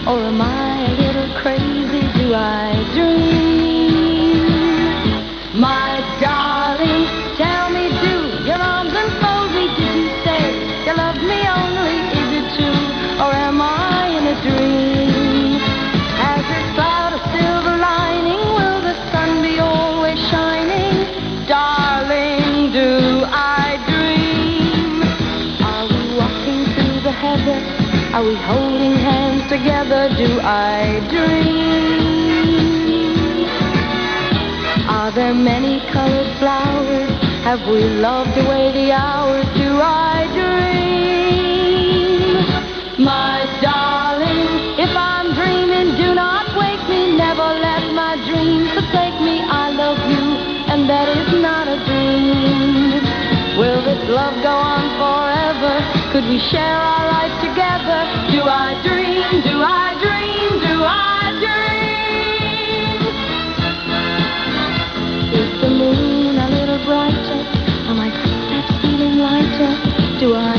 or am I a little crazy? Do I dream? My darling, tell me, do your arms enfold me? Did you say you love me only? Is it true, or am I in a dream? Has this cloud a silver lining? Will the sun be always shining? Darling, do I dream? Are we walking through the heather? Are we holding hands together? Do I dream? Are there many colored flowers? Have we loved away the hours? Do I dream? My darling, if I'm dreaming, do not wake me. Never let my dreams forsake me. I love you, and that is not a dream. Will this love go on forever? Could we share our life together? Do I dream? Do I dream? Do I dream? Is the moon a little brighter? Are my footsteps feeling lighter? Do I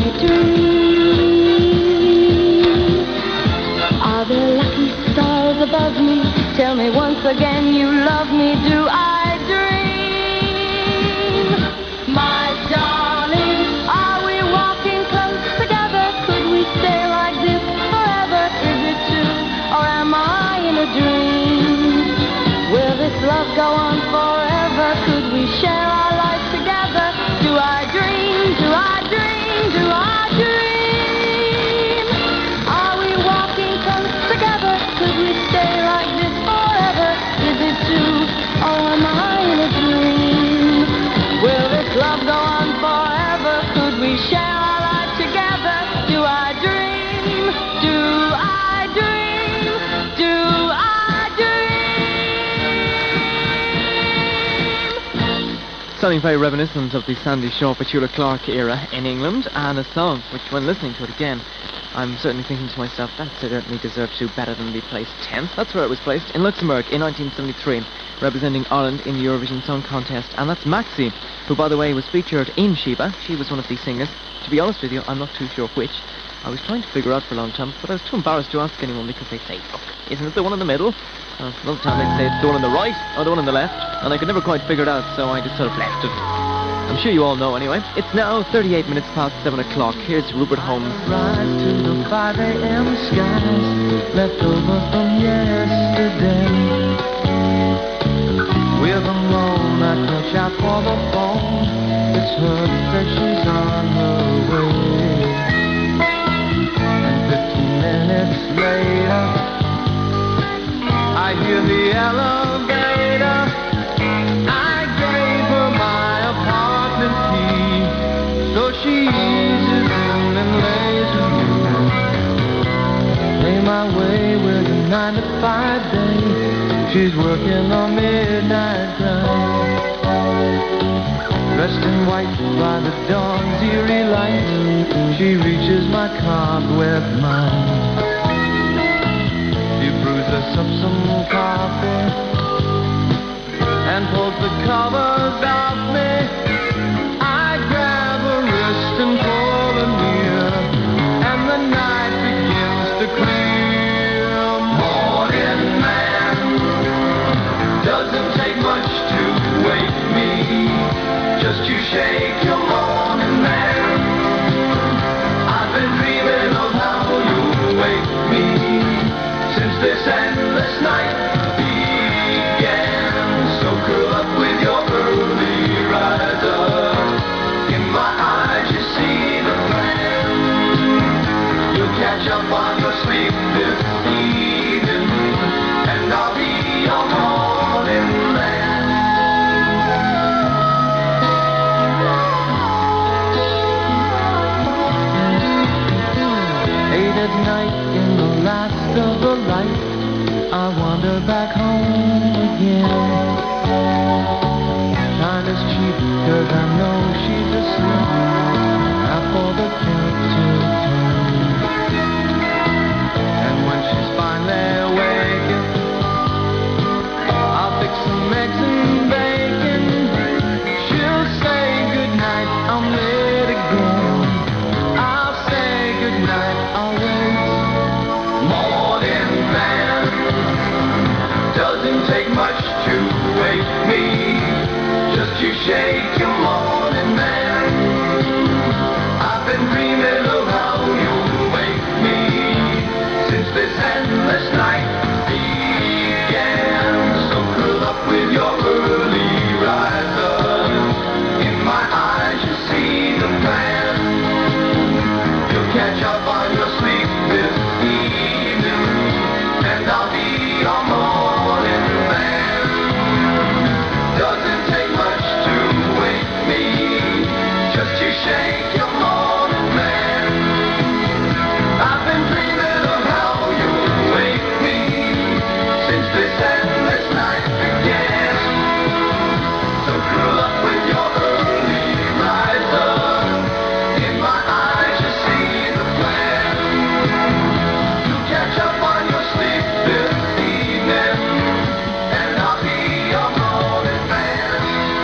dream? Are there lucky stars above me? Tell me once again you love me. Do I dream? My darling, are we walking close together? Could we stay like this forever? Is it true, or am I in a dream? Will this love go on forever? Could we share our life together? Do I dream? Do I dream? Do I dream? Are we walking close together? Could we stay like this forever? Is it true, or am I in a dream? Will this love go on forever? Could we share our life together? Do I dream? Do I dream? Do I dream? Sounding very reminiscent of the Sandy Shaw, Petula Clark era in England, and a song which, when listening to it again, I'm certainly thinking to myself, that certainly deserves to do better than be placed 10th. That's where it was placed, in Luxembourg in 1973, representing Ireland in the Eurovision Song Contest. And that's Maxi, who, by the way, was featured in Sheba. She was one of the singers. To be honest with you, I'm not too sure which. I was trying to figure out for a long time, but I was too embarrassed to ask anyone because they'd say, look, isn't it the one in the middle? Another time they'd say it's the one on the right or the one on the left, and I could never quite figure it out, so I just sort of left it. I'm sure you all know anyway. It's now 38 minutes past 7 o'clock. Here's Rupert Holmes. Rise to the 5 a.m. skies, left over from yesterday. With a moan, I touch out for the phone. It's her that she's on her way. And 15 minutes later, I hear the elevator. I gave her my apartment key, so she eases in and lays with me. Pay my way with a 9 to 5 day. She's working on midnight grind. Dressed in white by the dawn's eerie light, she reaches my cobweb mind. She brews us up some coffee and pulls the covers off me. I grab her wrist and pull her near, and the night begins to clear. Morning man, doesn't take much to wake me. Just you shake your morning man. I've been dreaming of how you wake me since this endless night began. So curl up with your early riser. In my eyes you see the plan. You'll catch up on your sleep this evening, and I'll be your morning man. 8 at night in the last of the light, I wander back home again. Time is cheap, cause I know she's asleep. I pull the count to 10. And when she's finally waking, I'll fix some eggs and bacon. She'll say goodnight, I'm late again. I'll say goodnight, I'll wait. Morning Doesn't take much to wake me. Just you shake your morning man. I've been dreaming of how you wake me since this endless night began. So curl up with your early riser. In my eyes you see the plan. You'll catch up on your sleep this evening, and I'll be your morning man. Doesn't take much to wake me. Just you shake your morning man. I've been dreaming of how you wake me since this endless night began. So curl up with your early riser. In my eyes you see the plan. You catch up on your sleep this evening, and I'll be your morning man.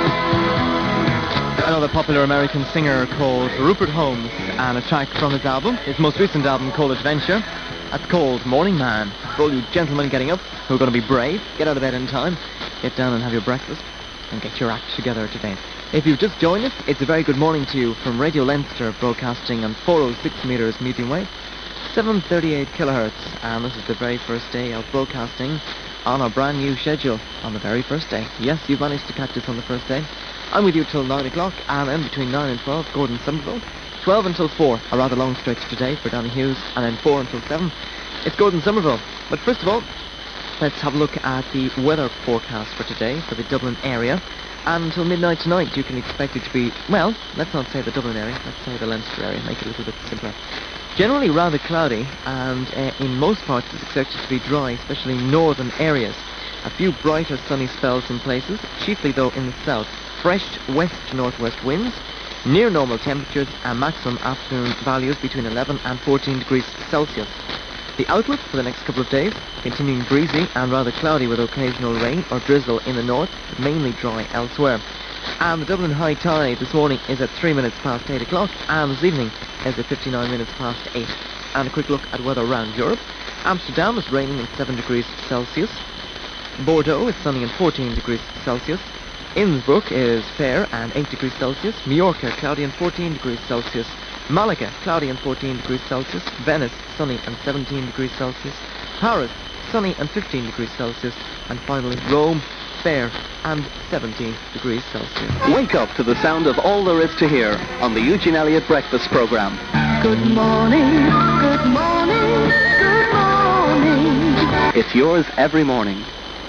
Another popular American singer called Rupert Holmes, and a track from his album, his most recent album called Adventure. That's called Morning Man. For all you gentlemen getting up who are going to be brave, get out of bed in time, get down and have your breakfast, and get your act together today. If you've just joined us, it's a very good morning to you from Radio Leinster, broadcasting on 406 metres medium wave, 738 kilohertz, and this is the very first day of broadcasting on our brand new schedule on the very first day. Yes, you've managed to catch us on the first day. I'm with you till 9 o'clock, and then between 9 and 12, Gordon Somerville. 12 until 4, a rather long stretch today for Danny Hughes, and then 4 until 7. It's Gordon Somerville. But first of all, let's have a look at the weather forecast for today for the Dublin area. And until midnight tonight, you can expect it to be, well, let's not say the Dublin area, let's say the Leinster area, make it a little bit simpler. Generally rather cloudy, and in most parts it's expected to be dry, especially in northern areas. A few brighter sunny spells in places, chiefly though in the south. Fresh west to northwest winds, near normal temperatures, and maximum afternoon values between 11 and 14 degrees Celsius. The outlook for the next couple of days, continuing breezy and rather cloudy with occasional rain or drizzle in the north, but mainly dry elsewhere. And the Dublin high tide this morning is at 3 minutes past 8 o'clock, and this evening is at 59 minutes past 8. And a quick look at weather around Europe. Amsterdam is raining at 7 degrees Celsius. Bordeaux is sunny and 14 degrees Celsius. Innsbruck is fair and 8 degrees Celsius. Mallorca, cloudy and 14 degrees Celsius. Malaga, cloudy and 14 degrees Celsius. Venice, sunny and 17 degrees Celsius. Paris, sunny and 15 degrees Celsius. And finally, Rome, fair and 17 degrees Celsius. Wake up to the sound of all there is to hear on the Eugene Elliott Breakfast Programme. Good morning, good morning, good morning. It's yours every morning.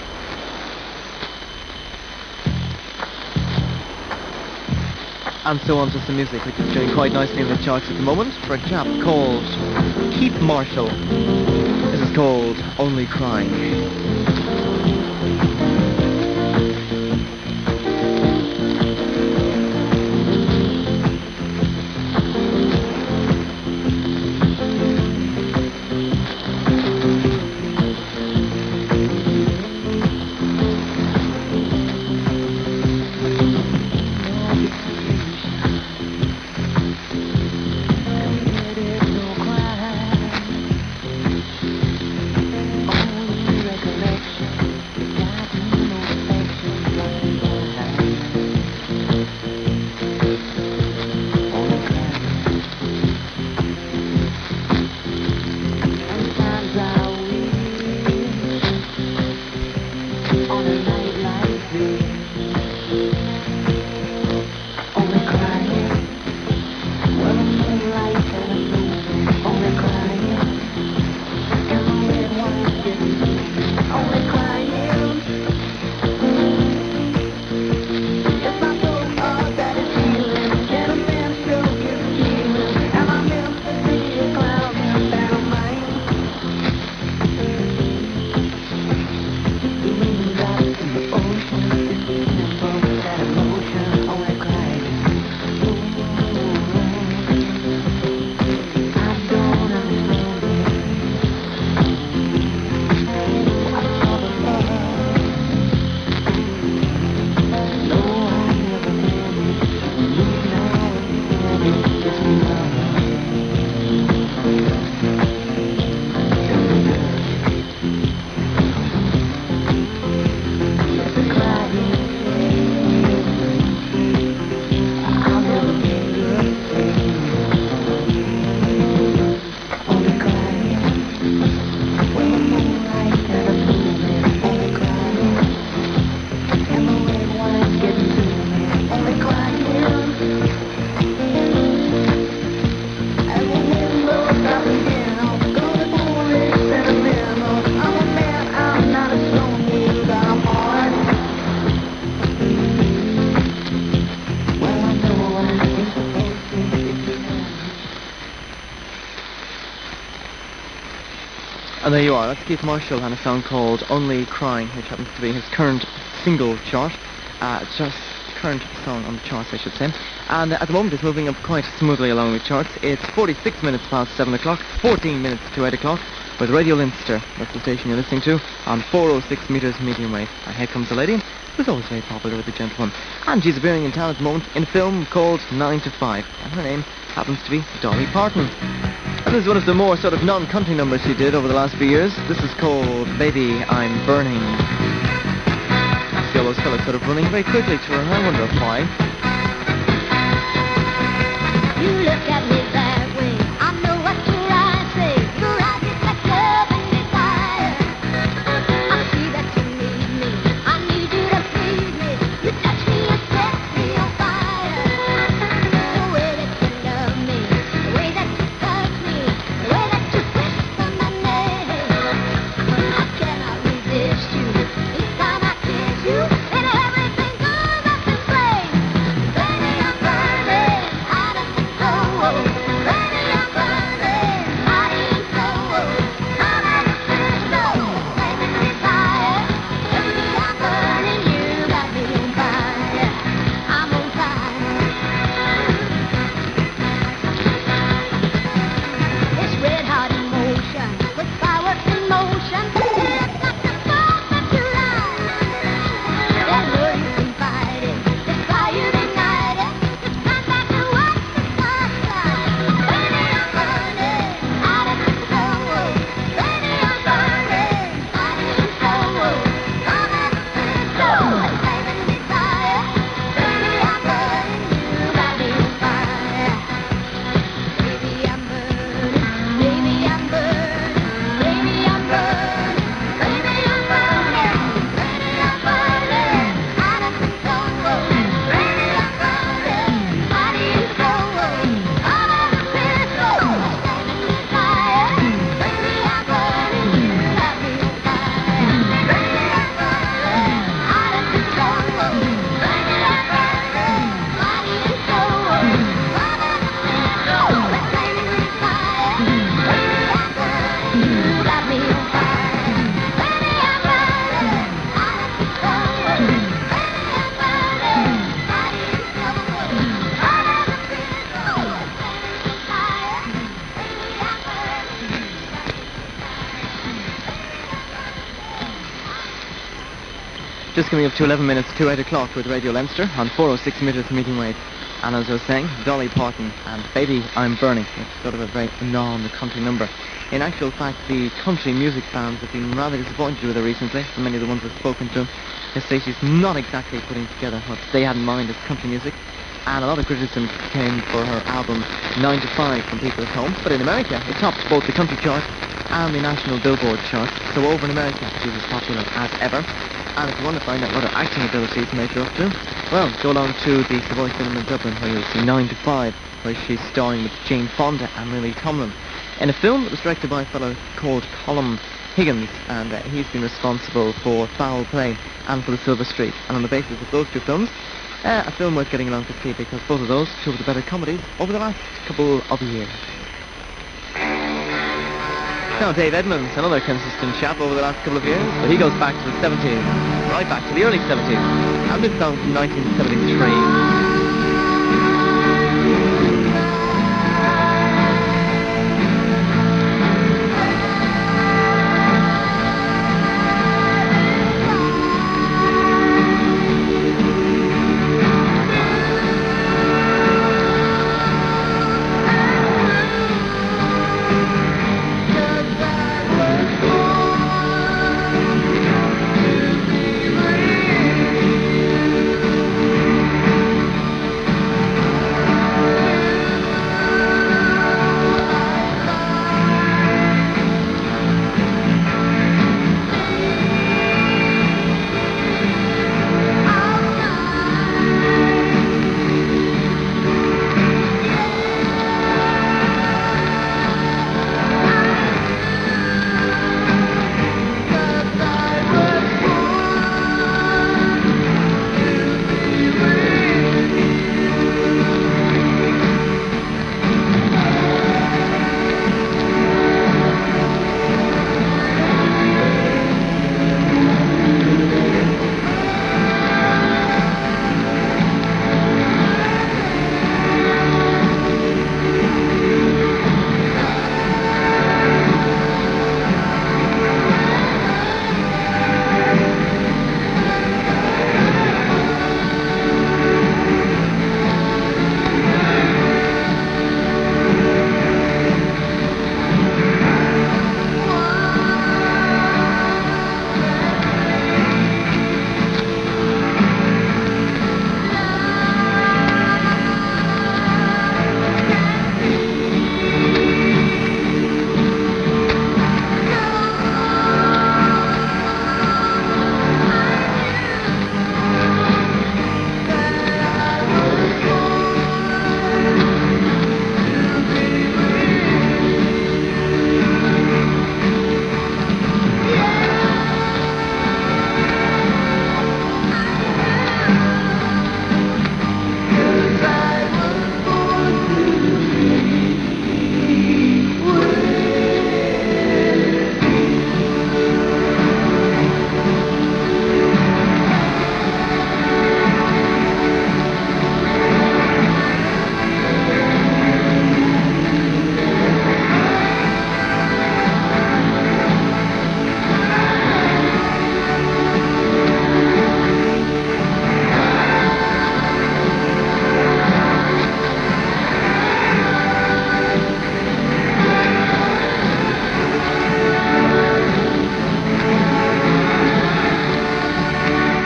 And so on to some music, which is doing quite nicely in the charts at the moment, for a chap called Keith Marshall. This is called Only Crying. And there you are, that's Keith Marshall and a song called Only Crying, which happens to be his current single chart. Just current song on the charts, I should say. And at the moment it's moving up quite smoothly along the charts. It's 46 minutes past 7 o'clock, 14 minutes to 8 o'clock, with Radio Leinster. That's the station you're listening to, on 406 metres medium wave. And here comes a lady who's always very popular with the gentleman. And she's appearing in town at the moment in a film called 9 to 5. And her name happens to be Dolly Parton. And this is one of the more sort of non-country numbers she did over the last few years. This is called Baby, I'm Burning. I see all those fellas sort of running very quickly to her. I wonder why. You look at me that way, I know what your eyes say. Your eyes reflect love and desire. I see that you need me, I need you to please me. You touch me and set me on fire. The way that you love me, the way that you touch me, the way that you whisper my name. I cannot resist you, each time I kiss you, and everything goes up in flames. Baby, I'm burning, out of control. Baby, I'm burning, body and soul. I'm out of control, flaming desire. Baby, I'm burning, you got me on fire. I'm on fire. It's red hot emotion, with fireworks in motion. Got the spark that you like. That lure you've been fighting, this fire you've ignited. It's time back to watch the stars shine. Baby, I'm burning, out of control. Baby, I'm burning, body and soul. I'm out of control, flaming desire. Baby, I'm burning, you got me on fire. Baby, I'm burning, baby, I'm burning, baby, I'm burning, baby, I'm burning, baby, I'm burning, out of control. Baby, I'm burning, body and soul. I'm out of control, flaming desire. Baby, I'm burning, you got me on fire. Baby, I'm burning, out of control. Baby, I'm burning, body and soul. I'm out of control, flaming desire. Baby, I'm burning, you got me on fire. Baby, I'm burning, out of control. Baby, I'm burning, body and soul. I'm out of control, flaming desire. Baby, I'm Just coming up to 11 minutes to 8 o'clock with Radio Leinster on 406 metres medium wave. And as I was saying, Dolly Parton and Baby, I'm Burning. It's sort of a very non-country number. In actual fact, the country music fans have been rather disappointed with her recently. And many of the ones I've spoken to, they say she's not exactly putting together what they had in mind as country music. And a lot of criticism came for her album 9 to 5 from people at home. But in America, it topped both the country chart and the national Billboard chart. So over in America, she's as popular as ever. And if you want to find out what her acting abilities measure up to, well, go along to the Savoy Cinema in Dublin, where you'll see 9 to 5, where she's starring with Jane Fonda and Lily Tomlin in a film that was directed by a fellow called Colm Higgins, and he's been responsible for Foul Play and for The Silver Streak. And on the basis of those two films, a film worth getting along to see, because both of those, two of the better comedies over the last couple of years. Now Dave Edmunds, another consistent chap over the last couple of years, but he goes back to the 70s, right back to the early 70s, and this song from 1973.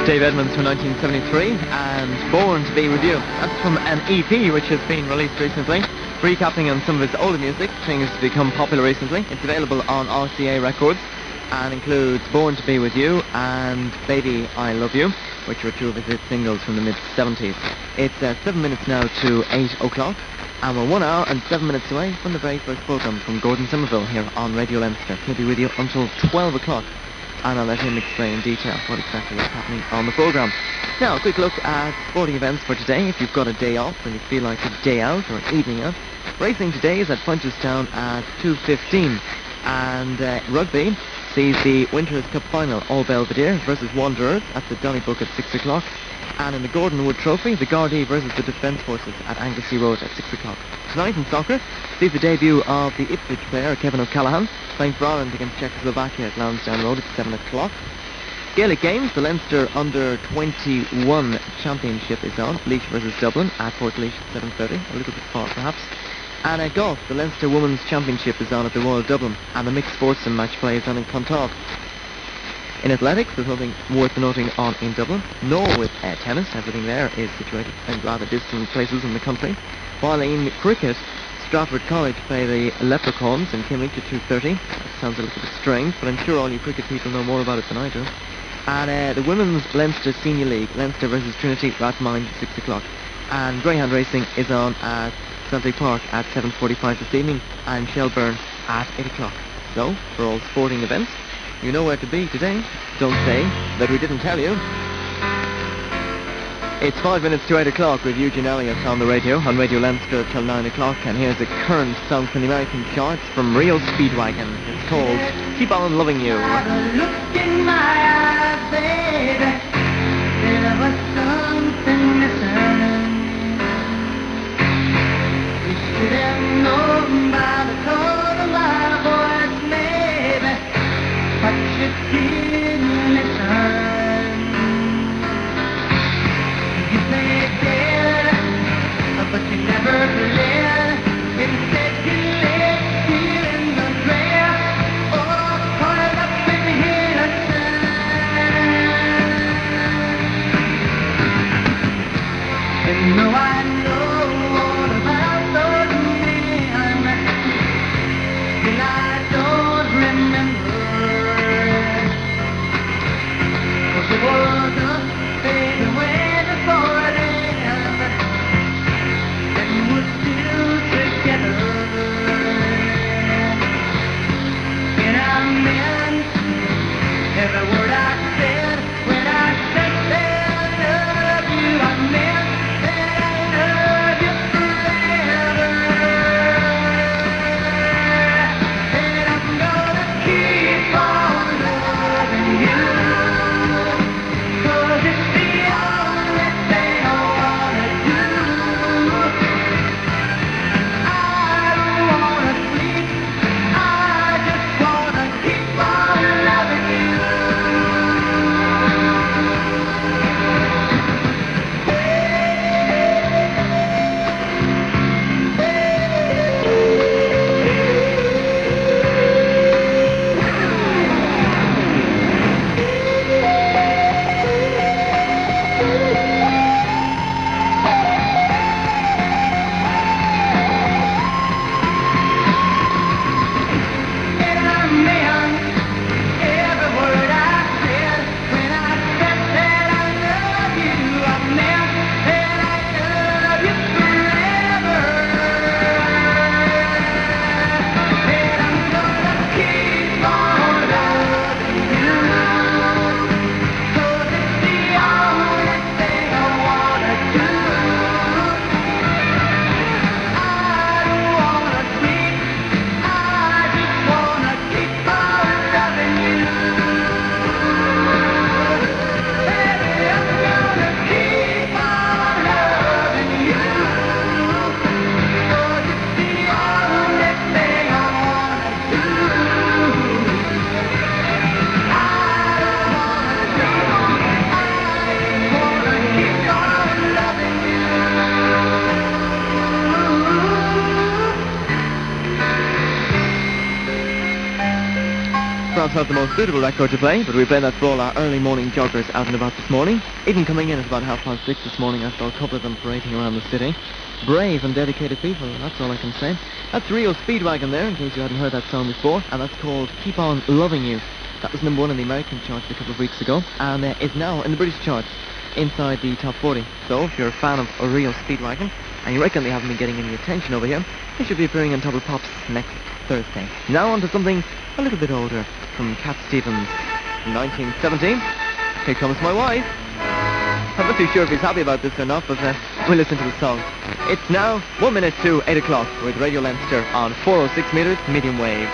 Dave Edmunds from 1973 and Born to Be With You. That's from an EP which has been released recently, recapping on some of his older music, things to become popular recently. It's available on RCA Records and includes Born to Be With You and Baby I Love You, which were two of his hit singles from the mid-70s. It's 7 minutes now to 8 o'clock, and we're 1 hour and 7 minutes away from the very first programme from Gordon Somerville here on Radio Leinster. He'll be with you until 12 o'clock, and I'll let him explain in detail what exactly is happening on the programme. Now, a quick look at sporting events for today. If you've got a day off and you feel like a day out or an evening out, racing today is at Punchestown at 2:15, and rugby sees the Winters Cup final, All Belvedere versus Wanderers at the Donnybrook at 6 o'clock. And in the Gordon Wood Trophy, the Gardaí versus the Defence Forces at Anglesey Road at 6 o'clock. Tonight in soccer, sees the debut of the Ipswich player Kevin O'Callaghan playing for Ireland against Czechoslovakia at Lansdowne Road at 7 o'clock. Gaelic games, the Leinster Under-21 Championship is on, Laois versus Dublin at Portlaoise at 7:30, a little bit far perhaps. And at golf, the Leinster Women's Championship is on at the Royal Dublin, and the mixed sportsman match play is on in Clontarf. In athletics, there's nothing worth noting on in Dublin, nor with tennis. Everything there is situated in rather distant places in the country. While in cricket, Stratford College play the Leprechauns in Kimlich at 2:30. That sounds a little bit strange, but I'm sure all you cricket people know more about it than I do. And the Women's Leinster Senior League, Leinster versus Trinity Rathmines at 6 o'clock. And greyhound racing is on at Sunday Park at 7:45 this evening, and Shelburne at 8 o'clock. So, for all sporting events, you know where to be today. Don't say that we didn't tell you. It's 5 minutes to 8 o'clock with Eugene Elliott on the radio, on Radio Leinster till 9 o'clock, and here's a current song from the American charts from Rio Speedwagon. It's called Keep On Loving You. Look in my eyes, baby. There was something missing. You should have known by the tone of my voice, maybe, but you didn't listen. You played dead, but you never played. Instead you lay here in the grass, or caught up in the sand. And no, I know all about those men, and I don't remember. 'Cause it wasn't fading away before then, and we're still together. And I meant every word I said when I said that I love you. I meant that I love you forever. And I'm gonna keep on loving you, 'cause it's the only thing I wanna do. I don't wanna sleep, I just wanna keep on loving you. not the most suitable record to play, but we played that for all our early morning joggers out and about this morning. Even coming in at about 6:30 this morning, I saw a couple of them parading around the city. Brave and dedicated people, that's all I can say. That's Real Speedwagon there, in case you hadn't heard that song before, and that's called Keep On Loving You. That was number 1 in the American charts a couple of weeks ago, and is now in the British charts, inside the top 40. So, if you're a fan of a Real Speedwagon, and you reckon they haven't been getting any attention over here, they should be appearing on Top of Pops next Thursday. Now on to something a little bit older, from Cat Stevens, from 1970. Here Comes My Wife. I'm not too sure if he's happy about this or not, but we'll listen to the song. It's now 1 minute to 8 o'clock with Radio Leinster on 406 meters medium wave.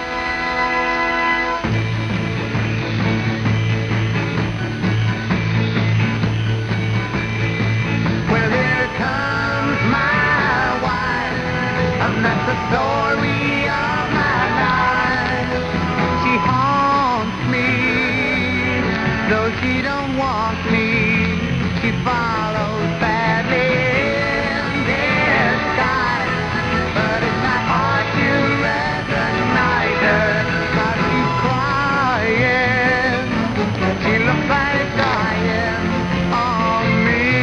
Well, here comes my wife, and that's the story of my life. She haunts me, though she don't want me. She follows badly in disguise, but it's not hard to recognize her, 'cause she's crying. She looks like dying on me.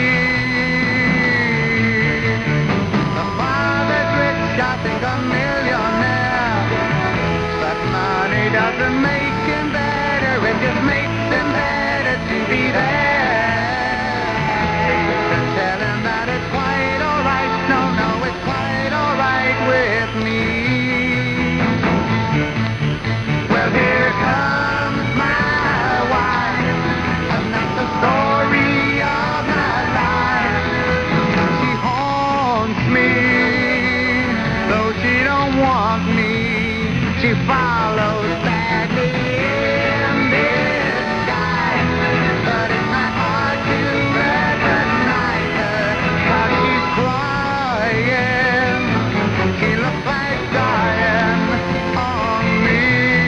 The father's rich, I think a millionaire, but money doesn't make him better, it just makes him better to be there. Tell him that it's quite alright, no, it's quite alright with me. Well, here comes my wife, and that's the story of my life. She haunts me, though she don't want me. She follows badly in disguise, but it's not hard to recognize her, 'cause she's crying. She looks like dying on me.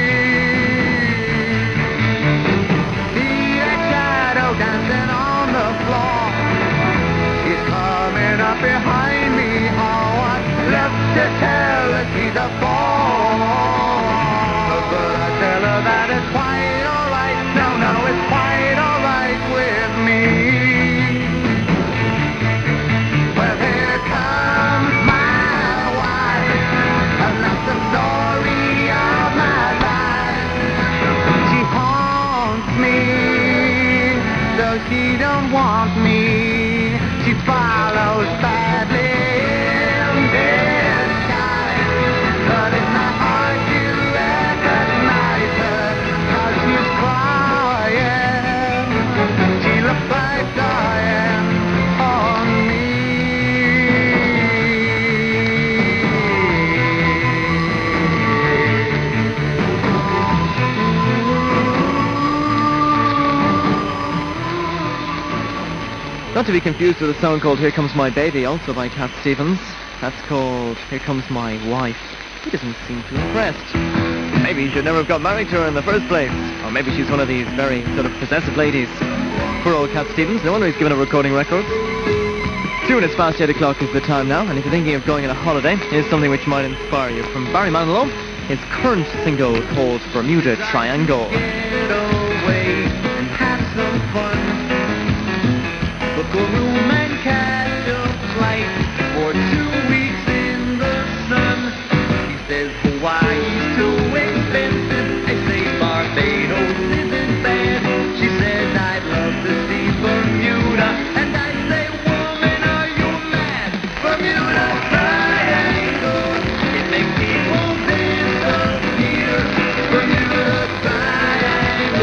See that shadow dancing on the floor? She's coming up behind me. Oh, what's left to tell her she's a bore? But I tell her that it's quite alright. No, it's quite alright with me. Well, here comes my wife, and that's the story of my life. She haunts me, though she don't want me. She follows badly in disguise, but it's not hard to recognize her, 'cause she's crying. She looks like dying on me. Not to be confused with a song called Here Comes My Baby, also by Cat Stevens. That's called Here Comes My Wife. He doesn't seem too impressed. Maybe he should never have got married to her in the first place. Or maybe she's one of these very sort of possessive ladies. Poor old Cat Stevens, no wonder he's given up recording records. 2 minutes past 8 o'clock is the time now, and if you're thinking of going on a holiday, here's something which might inspire you. From Barry Manilow, his current single called Bermuda Triangle. Get away and have some fun. Book a room and catch a flight for 2 weeks in the sun. He says Hawaii's too expensive. I say Barbados isn't bad. She says I'd love to see Bermuda, and I say, woman, are you mad? Bermuda Triangle, it makes people disappear. Bermuda Triangle.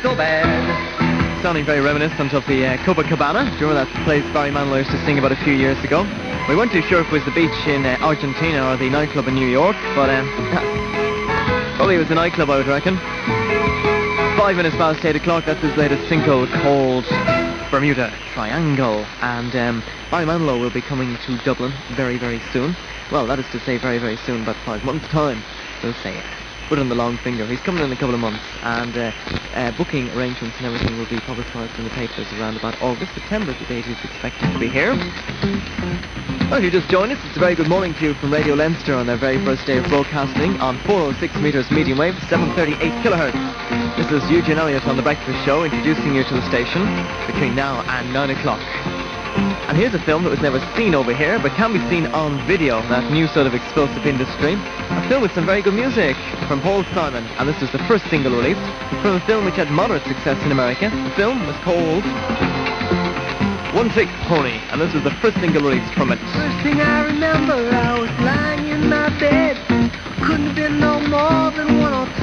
so bad. Sounding very reminiscent of the Copacabana. Do you remember that place Barry Manilow used to sing about a few years ago? We weren't too sure if it was the beach in Argentina or the nightclub in New York, but probably it was the nightclub, I would reckon. 5 minutes past 8 o'clock, that's his latest single called Bermuda Triangle. And Barry Manilow will be coming to Dublin very, very soon. Well, that is to say very, very soon, about 5 months' time, we'll say it. Put on the long finger. He's coming in a couple of months, and booking arrangements and everything will be publicised in the papers around about August, September, the date he's expected to be here. Well, if you just joined us, it's a very good morning to you from Radio Leinster on their very first day of broadcasting on 406 metres medium wave, 738 kilohertz. This is Eugene Elliott on The Breakfast Show, introducing you to the station between now and 9 o'clock. And here's a film that was never seen over here, but can be seen on video, that new sort of explosive industry. A film with some very good music from Paul Simon, and this was the first single released from a film which had moderate success in America. The film was called One Trick Pony, and this was the first single released from it. First thing I remember, I was lying in my bed. Couldn't have been no more than 1 or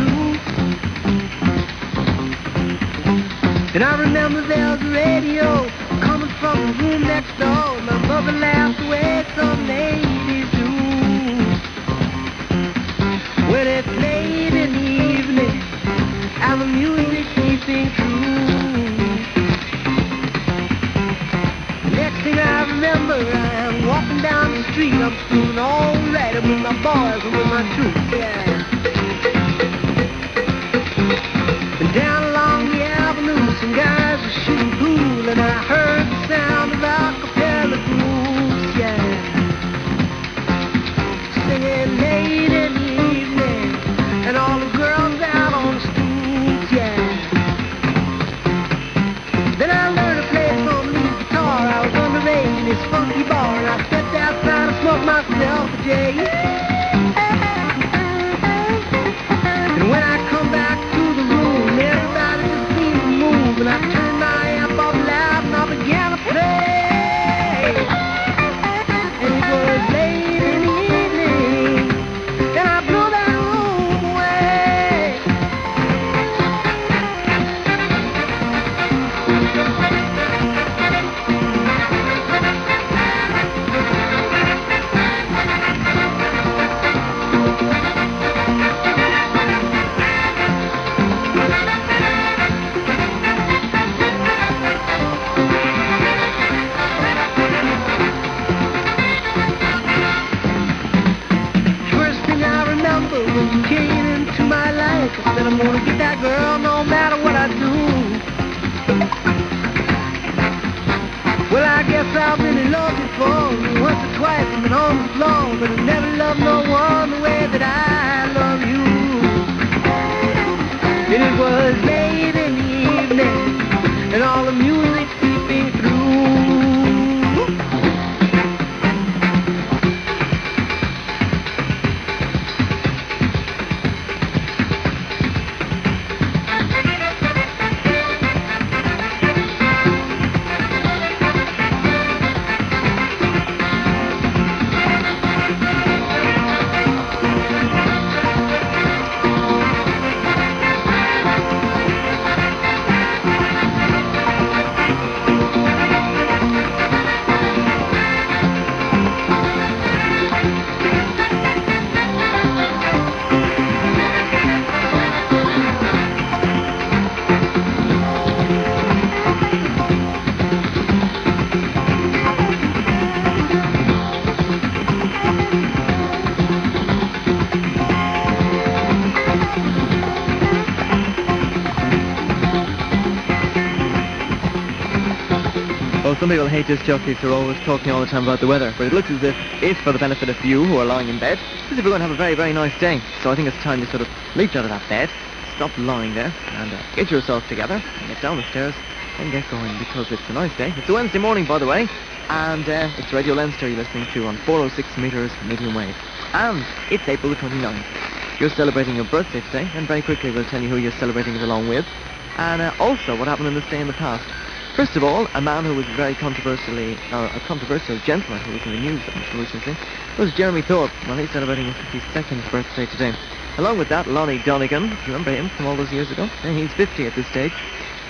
2. And I remember there was a radio coming from the room next door. My mother laughed away, some ladies do. When it's late in the evening and the music keeping through. Next thing I remember, I'm walking down the street. I'm doing all right. I'm with my boys and with my troops, yeah. And down along the avenue, some guys were shooting pool, and I heard the sound of acapella grooves, yeah. Singing late in the evening, and all the girls out on the stools, yeah. Then I learned to play some lead guitar. I was underage in this funky bar, and I stepped outside and smoked myself a J. And when I come back to the room, everybody just seemed to move, and I turned my amp up loud and I began to play. And it was late in the evening, and I blew that room away. When you came into my life, I said I'm gonna get that girl no matter what I do. Well, I guess I've been in love before, once or twice I've been on the floor, but I never loved no one the way that I love you. And it was late in the evening, and all the music creeping through. Some people hate disc jockeys who are always talking all the time about the weather, but it looks as if for the benefit of you who are lying in bed, as if we're going to have a very, very nice day. So I think it's time to sort of leap out of that bed, stop lying there, and get yourself together, and get down the stairs, and get going, because it's a nice day. It's a Wednesday morning, by the way, and it's Radio Leinster you're listening to on 406 metres medium wave. And it's April the 29th. You're celebrating your birthday today, and very quickly we'll tell you who you're celebrating it along with, and also what happened in this day in the past. First of all, a man who was very controversially, a controversial gentleman who was in the news recently, was Jeremy Thorpe. Well, he's celebrating his 52nd birthday today. Along with that, Lonnie Donegan, do you remember him from all those years ago? And he's 50 at this stage.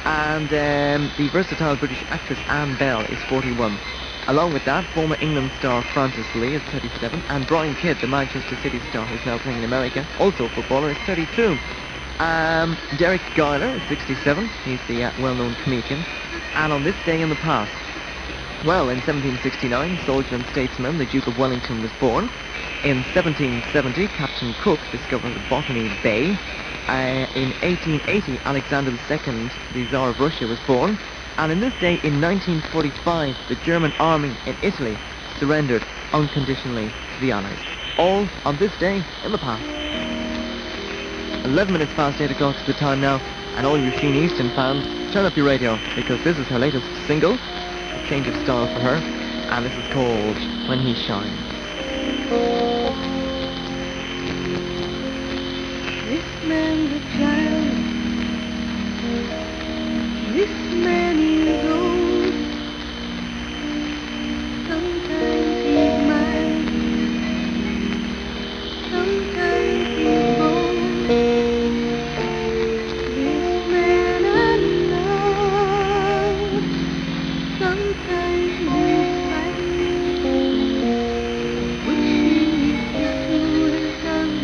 And the versatile British actress Anne Bell is 41. Along with that, former England star Francis Lee is 37, and Brian Kidd, the Manchester City star who's now playing in America, also a footballer, is 32. Derek Guyler is 67. He's the well-known comedian. And on this day in the past, well, in 1769, soldier and statesman, the Duke of Wellington was born. In 1770, Captain Cook discovered Botany Bay. In 1880, Alexander II, the Tsar of Russia, was born. And in this day, in 1945, the German army in Italy surrendered unconditionally to the Allies. All on this day in the past. 11 minutes past 8 o'clock is the time now, and all you Sheen Easton fans, turn up your radio, because this is her latest single, a change of style for her, and this is called When He Shines. This man's a child. This man is old. Sometimes he's mild. Sometimes he's bold. This man I love. Sometimes he's frightened. Which he is to his son.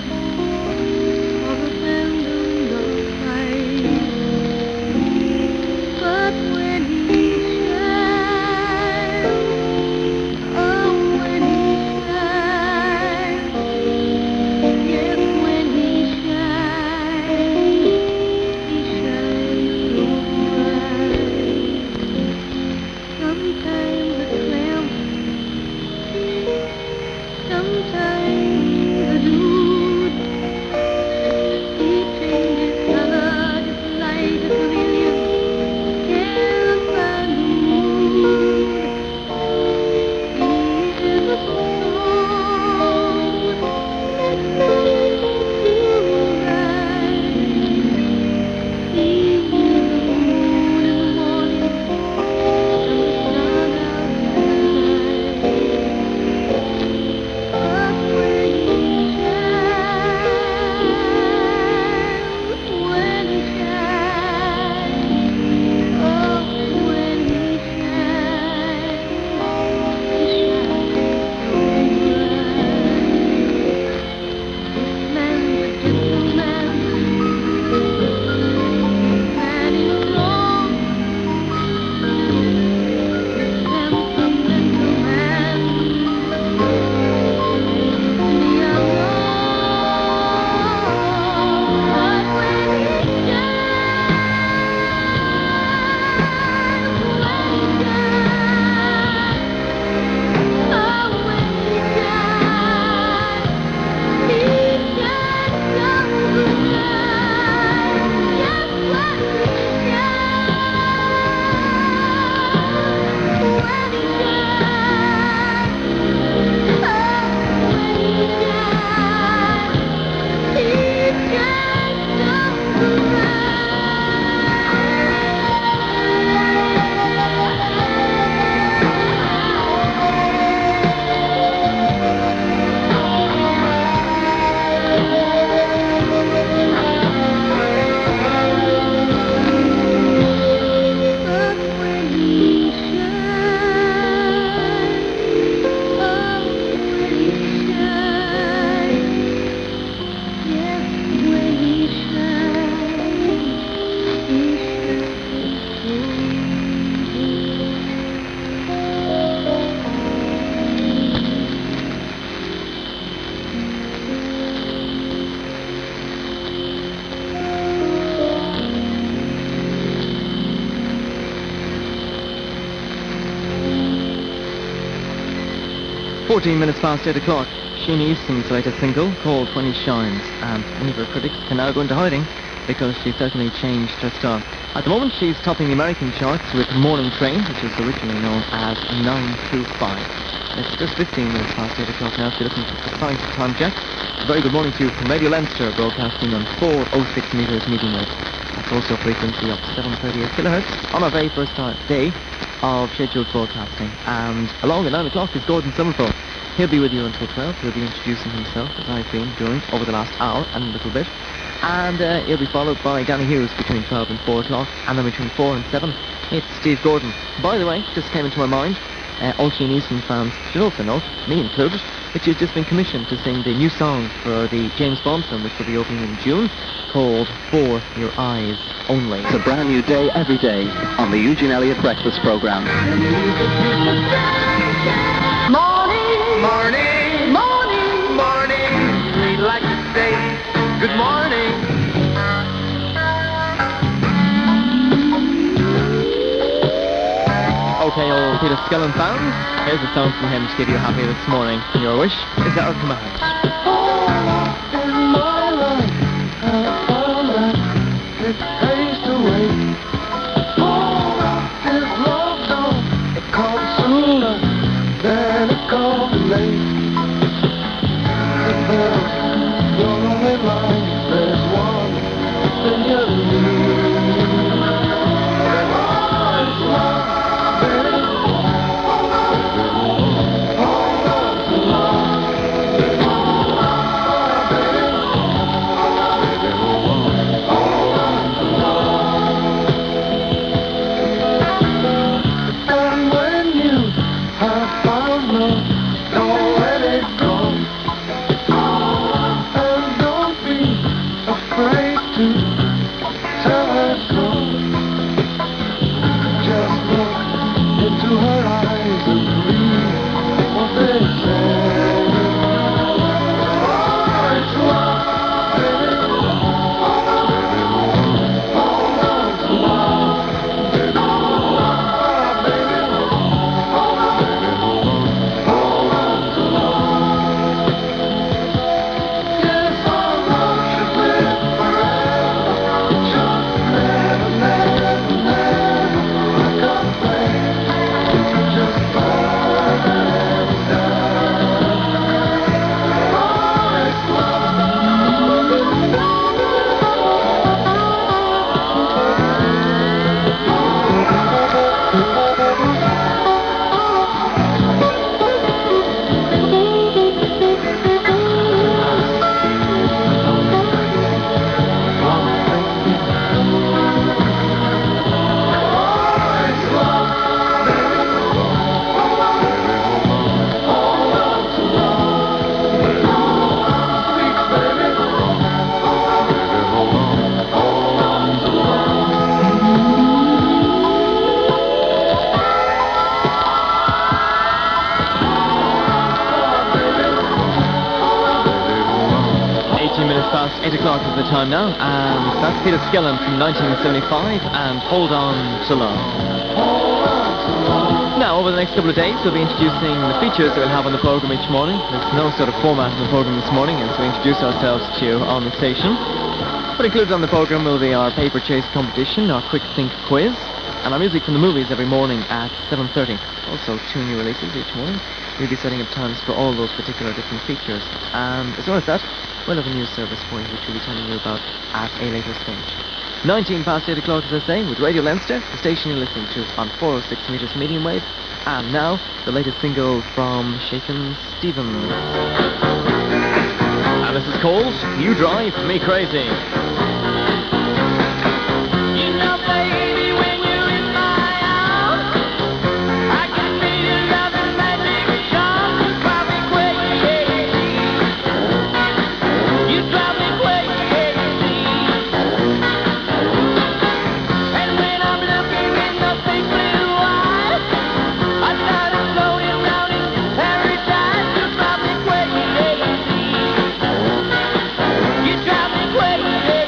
But when he 14 minutes past 8 o'clock, Sheen Easton's latest single, called When He Shines, and many of her critics can now go into hiding because she's certainly changed her style. At the moment, she's topping the American charts with Morning Train, which was originally known as 925. It's just 15 minutes past 8 o'clock now, if you're looking for precise time check. A very good morning to you from Radio Leinster, broadcasting on 406 metres medium wave. That's also a frequency of 738 kilohertz on our very first day of scheduled broadcasting. And along at 9 o'clock is Gordon Somerville. He'll be with you until 12. He'll be introducing himself, as I've been doing over the last hour and a little bit. And it'll be followed by Danny Hughes between 12 and 4 o'clock, and then between 4 and 7, it's Steve Gordon. By the way, just came into my mind, all Keen Easton fans should also note, me included, that you've just been commissioned to sing the new song for the James Bond film, which will be opening in June, called For Your Eyes Only. It's a brand new day every day on the Eugene Elliott Breakfast Program. Morning, morning, morning, morning. We'd like to say good morning. Okay, old Peter Skellin fans, here's a song from him to get you happy this morning. Your wish is our command. In my life, I found that it pays to wait. If love don't come sooner than it comes late. If there's love in life, there's one thing you need. It's love, baby. Hold on to love. And when you have found love, don't let it go. And don't be afraid to tell her so. Just look into her eyes and read what they say. Oh, it's love, baby. Hold on to love. Oh, baby. Hold on to love. Yes, our love should live forever. It should never, never, never complain. It should just burn and die. Oh, it's Past 8 o'clock is the time now, and that's Peter Skellin from 1975 and Hold On to Love. Now, over the next couple of days, we'll be introducing the features that we'll have on the programme each morning. There's no sort of format in the programme this morning as we introduce ourselves to you on the station. But included on the programme will be our paper chase competition, our quick think quiz, and our music from the movies every morning at 7:30. Also 2 new releases each morning. We'll be setting up times for all those particular different features. And as well as that, we'll have a news service for you, which we'll be telling you about at a later stage. 19 past 8 o'clock, as I say, with Radio Leinster, the station you're listening to on 406 metres medium wave. And now, the latest single from Shakin' Stevens. And this is called You Drive Me Crazy. You know, baby, when you're in my arms, I can feel your love and magic charm. You drive me crazy. You drive me crazy. And when I'm looking in those big blue eyes, I start to floating round in paradise. You drive me crazy. You drive me crazy.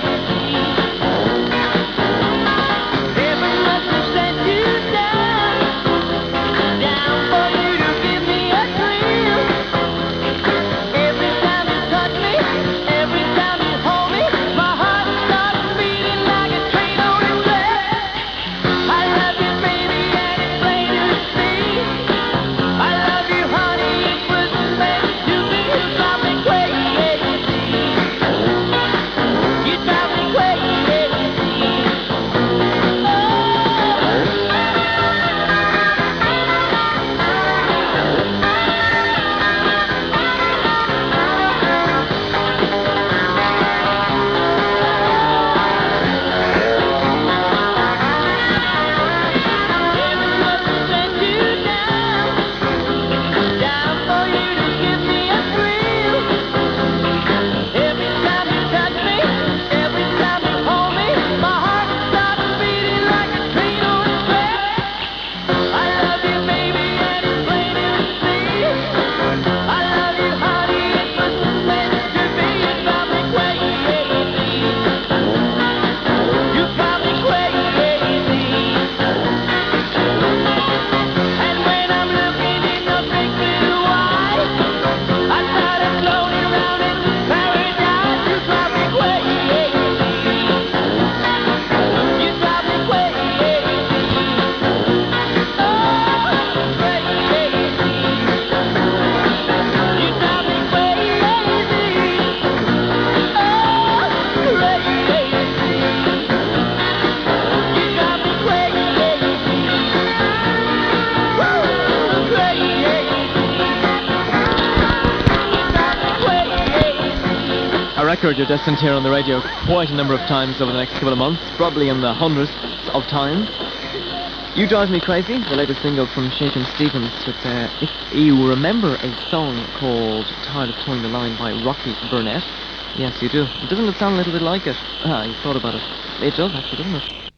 record you're destined to hear on the radio quite a number of times over the next couple of months, probably in the hundreds of times. You Drive Me Crazy, the latest single from Shakin' Stevens, with, if you remember a song called Tired of Towing the Line by Rocky Burnett. Yes, you do. Doesn't it sound a little bit like it? Ah, you thought about it. It does actually, doesn't it?